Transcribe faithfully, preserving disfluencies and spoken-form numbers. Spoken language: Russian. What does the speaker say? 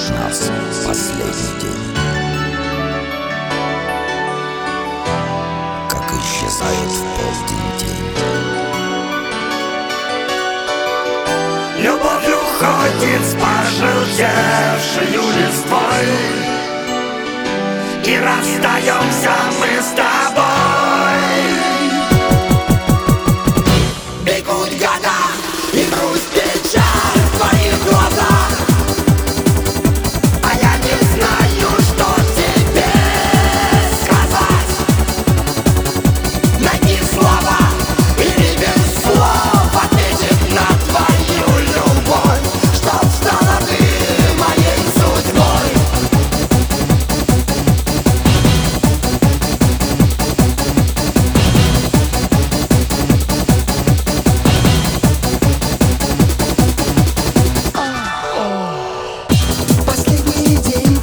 нас последний день. Как исчезает в полдень день. Любовь уходит с пожелтевшей листвой, и расстаемся мы с тобой. Бегут года, и грусть, печаль в твоих глазах, а я не знаю, что тебе сказать. Найти слова или без слов ответить на твою любовь, чтоб стала ты моей судьбой. Последний день